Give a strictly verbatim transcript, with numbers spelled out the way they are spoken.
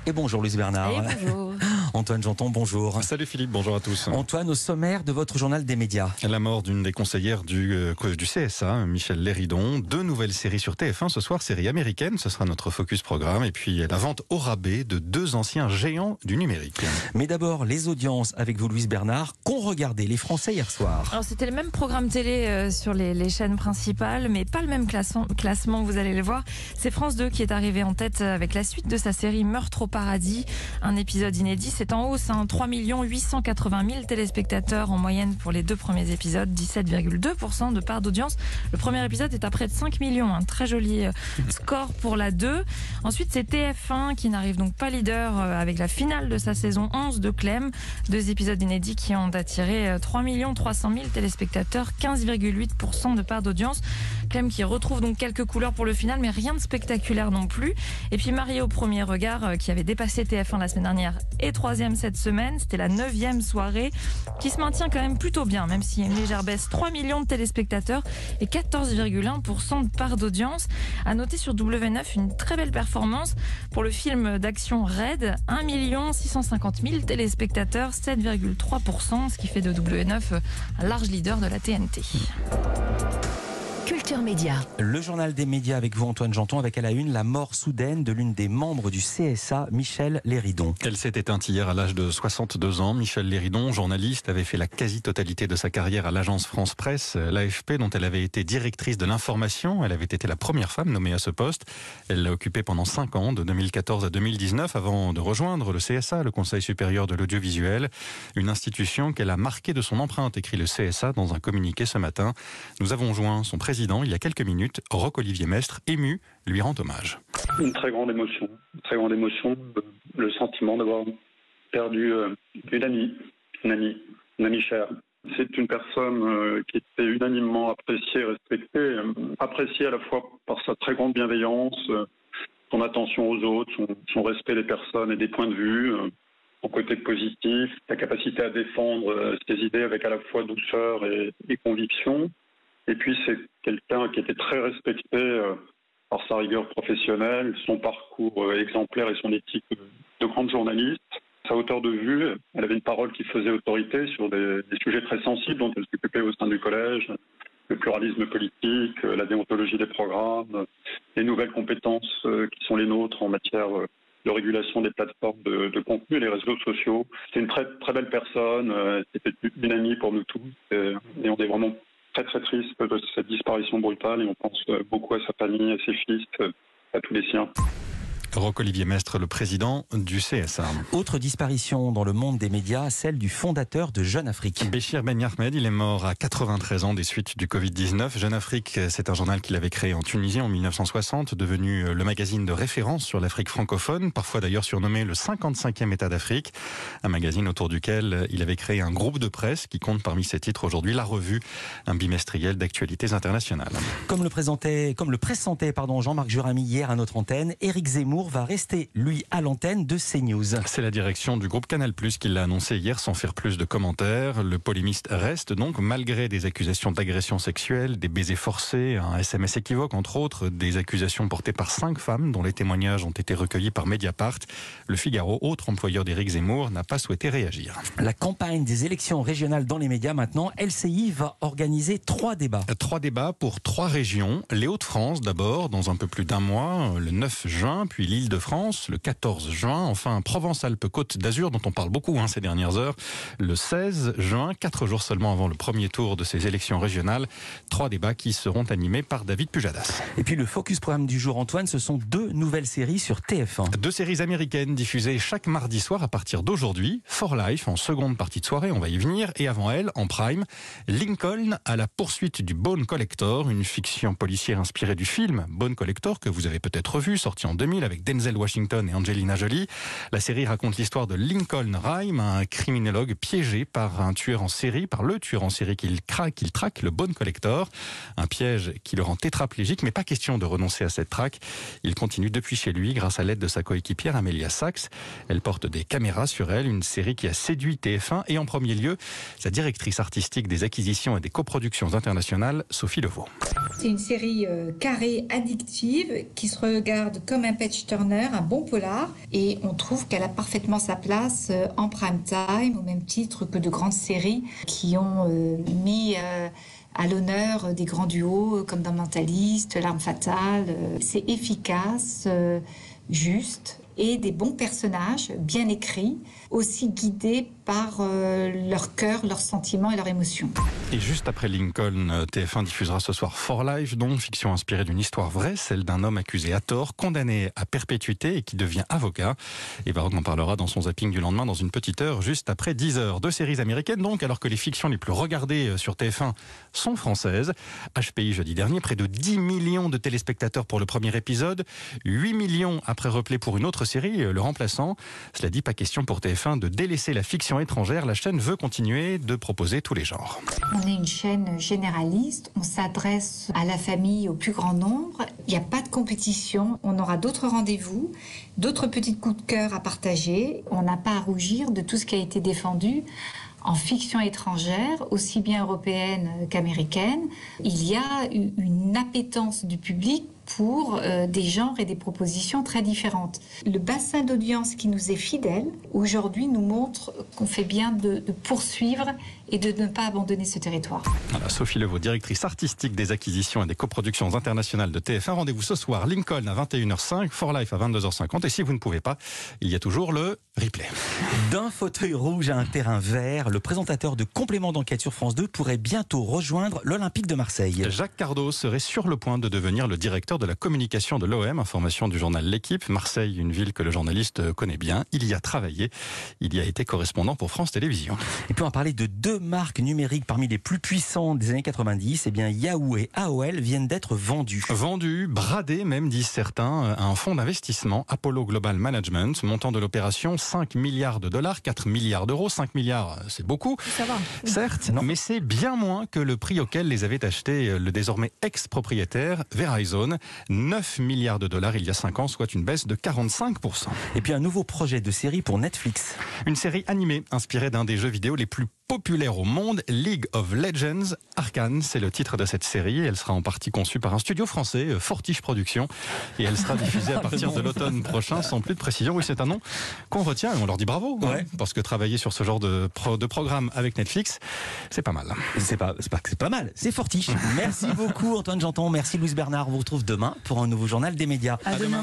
Et bonjour Louise Bernard. Et bonjour. Antoine Janton, bonjour. Salut Philippe, bonjour à tous. Antoine, au sommaire de votre journal des médias. La mort d'une des conseillères du, euh, du C S A, Michèle Léridon. Deux nouvelles séries sur T F un ce soir, série américaine, ce sera notre focus programme. Et puis la vente au rabais de deux anciens géants du numérique. Mais d'abord, les audiences avec vous Louise Bernard, qu'ont regardé les Français hier soir. Alors c'était le même programme télé euh, sur les, les chaînes principales, mais pas le même classement, classement, vous allez le voir. C'est France deux qui est arrivé en tête avec la suite de sa série Meurtre au paradis. Un épisode inédit, c'est en hausse, hein, trois millions huit cent quatre-vingt mille téléspectateurs en moyenne pour les deux premiers épisodes, dix-sept virgule deux pour cent de part d'audience. Le premier épisode est à près de cinq millions, un très joli euh, score pour la deux. Ensuite c'est T F un qui n'arrive donc pas leader euh, avec la finale de sa saison onze de Clem. Deux épisodes inédits qui ont attiré euh, trois millions trois cent mille téléspectateurs, quinze virgule huit pour cent de part d'audience. Clem qui retrouve donc quelques couleurs pour le final, mais rien de spectaculaire non plus. Et puis Marié au premier regard, euh, qui avait dépassé T F un la semaine dernière, et troisième cette semaine. C'était la neuvième soirée, qui se maintient quand même plutôt bien, même s'il y a une légère baisse. trois millions de téléspectateurs et quatorze virgule un pour cent de part d'audience. À noter sur W neuf une très belle performance pour le film d'action Raid, un million six cent cinquante mille téléspectateurs, sept virgule trois pour cent, ce qui fait de W neuf un large leader de la T N T. Culture Média. Le journal des médias avec vous Antoine Janton, avec à la une la mort soudaine de l'une des membres du C S A, Michèle Léridon. Elle s'est éteinte hier à l'âge de soixante-deux ans. Michèle Léridon, journaliste, avait fait la quasi-totalité de sa carrière à l'agence France Presse, l'A F P, dont elle avait été directrice de l'information. Elle avait été la première femme nommée à ce poste. Elle l'a occupé pendant cinq ans, de deux mille quatorze à deux mille dix-neuf, avant de rejoindre le C S A, le Conseil supérieur de l'audiovisuel, une institution qu'elle a marquée de son empreinte, écrit le C S A dans un communiqué ce matin. Nous avons joint son président il y a quelques minutes. Roch-Olivier Mestre, ému, lui rend hommage. Une très grande émotion, une très grande émotion, le sentiment d'avoir perdu une amie, une amie, une amie chère. C'est une personne qui était unanimement appréciée, respectée, appréciée à la fois par sa très grande bienveillance, son attention aux autres, son, son respect des personnes et des points de vue, son côté positif, sa capacité à défendre ses idées avec à la fois douceur et, et conviction. Et puis c'est quelqu'un qui était très respecté euh, par sa rigueur professionnelle, son parcours euh, exemplaire et son éthique de grande journaliste. Sa hauteur de vue, elle avait une parole qui faisait autorité sur des, des sujets très sensibles dont elle s'occupait au sein du collège, le pluralisme politique, euh, la déontologie des programmes, les nouvelles compétences euh, qui sont les nôtres en matière euh, de régulation des plateformes de, de contenu et les réseaux sociaux. C'est une très très belle personne, euh, c'était une amie pour nous tous et, et on est vraiment très très triste de cette disparition brutale et on pense beaucoup à sa famille, à ses fils, à tous les siens. Roch-Olivier Mestre, le président du C S A. Autre disparition dans le monde des médias, celle du fondateur de Jeune Afrique. Béchir Ben Ahmed, il est mort à quatre-vingt-treize ans des suites du covid dix-neuf. Jeune Afrique, c'est un journal qu'il avait créé en Tunisie en mille neuf cent soixante, devenu le magazine de référence sur l'Afrique francophone, parfois d'ailleurs surnommé le cinquante-cinquième État d'Afrique. Un magazine autour duquel il avait créé un groupe de presse qui compte parmi ses titres aujourd'hui La Revue, un bimestriel d'actualités internationales. Comme le présentait, comme le pressentait pardon, Jean-Marc Juramy hier à notre antenne, Éric Zemmour va rester, lui, à l'antenne de CNews. C'est la direction du groupe Canal+, qui l'a annoncé hier sans faire plus de commentaires. Le polémiste reste donc, malgré des accusations d'agression sexuelle, des baisers forcés, un S M S équivoque, entre autres, des accusations portées par cinq femmes dont les témoignages ont été recueillis par Mediapart. Le Figaro, autre employeur d'Éric Zemmour, n'a pas souhaité réagir. La campagne des élections régionales dans les médias maintenant, L C I va organiser trois débats. Trois débats pour trois régions. Les Hauts-de-France d'abord, dans un peu plus d'un mois, le neuf juin, puis l'Île-de-France, le quatorze juin, enfin Provence-Alpes-Côte d'Azur, dont on parle beaucoup hein, ces dernières heures, le seize juin, quatre jours seulement avant le premier tour de ces élections régionales. Trois débats qui seront animés par David Pujadas. Et puis le focus programme du jour, Antoine, ce sont deux nouvelles séries sur T F un. Deux séries américaines diffusées chaque mardi soir à partir d'aujourd'hui. For Life en seconde partie de soirée, on va y venir, et avant elle, en prime, Lincoln à la poursuite du Bone Collector, une fiction policière inspirée du film Bone Collector que vous avez peut-être vu, sorti en deux mille avec Denzel Washington et Angelina Jolie. La série raconte l'histoire de Lincoln Rhyme, un criminologue piégé par un tueur en série, par le tueur en série qu'il craque, qu'il traque, le Bone Collector. Un piège qui le rend tétraplégique, mais pas question de renoncer à cette traque. Il continue depuis chez lui grâce à l'aide de sa coéquipière Amelia Sachs. Elle porte des caméras sur elle, une série qui a séduit T F un et en premier lieu, sa directrice artistique des acquisitions et des coproductions internationales, Sophie Levaux. C'est une série euh, carrée, addictive, qui se regarde comme un patch Turner, un bon polar, et on trouve qu'elle a parfaitement sa place euh, en prime time, au même titre que de grandes séries qui ont euh, mis euh, à l'honneur des grands duos comme dans Mentaliste, L'Arme Fatale. Euh, c'est efficace, euh, juste, et des bons personnages, bien écrits, aussi guidés par euh, leur cœur, leurs sentiments et leurs émotions. Et juste après Lincoln, T F un diffusera ce soir For Life, dont fiction inspirée d'une histoire vraie, celle d'un homme accusé à tort, condamné à perpétuité et qui devient avocat. Et Baroque en parlera dans son zapping du lendemain dans une petite heure, juste après dix heures. Deux séries américaines donc, alors que les fictions les plus regardées sur T F un sont françaises. H P I jeudi dernier, près de dix millions de téléspectateurs pour le premier épisode, huit millions après replay pour une autre série, Le Remplaçant. Cela dit, pas question pour T F un de délaisser la fiction étrangère. La chaîne veut continuer de proposer tous les genres. On est une chaîne généraliste, on s'adresse à la famille au plus grand nombre. Il n'y a pas de compétition, on aura d'autres rendez-vous, d'autres petits coups de cœur à partager. On n'a pas à rougir de tout ce qui a été défendu en fiction étrangère, aussi bien européenne qu'américaine. Il y a une appétence du public pour euh, des genres et des propositions très différentes. Le bassin d'audience qui nous est fidèle, aujourd'hui, nous montre qu'on fait bien de, de poursuivre et de ne pas abandonner ce territoire. Voilà, Sophie Levaux, directrice artistique des acquisitions et des coproductions internationales de T F un. Rendez-vous ce soir, Lincoln à vingt et une heures cinq, For Life à vingt-deux heures cinquante. Et si vous ne pouvez pas, il y a toujours le replay. D'un fauteuil rouge à un terrain vert, le présentateur de Complément d'enquête sur France deux pourrait bientôt rejoindre l'Olympique de Marseille. Jacques Cardo serait sur le point de devenir le directeur de la communication de l'O M, information du journal L'Équipe. Marseille, une ville que le journaliste connaît bien. Il y a travaillé. Il y a été correspondant pour France Télévisions. Et puis on va parler de deux marques numériques parmi les plus puissantes des années quatre-vingt-dix. Eh bien, Yahoo et A O L viennent d'être vendus. Vendus, bradés même, disent certains, à un fonds d'investissement, Apollo Global Management. Montant de l'opération, cinq milliards de dollars, quatre milliards d'euros. cinq milliards, c'est beaucoup. Ça va. Certes, non. Mais c'est bien moins que le prix auquel les avait achetés le désormais ex-propriétaire Verizon. neuf milliards de dollars il y a cinq ans, soit une baisse de quarante-cinq pour cent. Et puis un nouveau projet de série pour Netflix. Une série animée inspirée d'un des jeux vidéo les plus populaire au monde, League of Legends. Arcane, c'est le titre de cette série. Elle sera en partie conçue par un studio français, Fortiche Productions, et elle sera diffusée à partir de l'automne prochain, sans plus de précision. Oui, c'est un nom qu'on retient et on leur dit bravo, ouais. hein, parce que travailler sur ce genre de, pro, de programme avec Netflix, c'est pas mal. C'est pas, c'est pas que c'est pas mal, c'est Fortiche. Merci beaucoup Antoine Janton, merci Louise Bernard. On vous retrouve demain pour un nouveau journal des médias. À demain.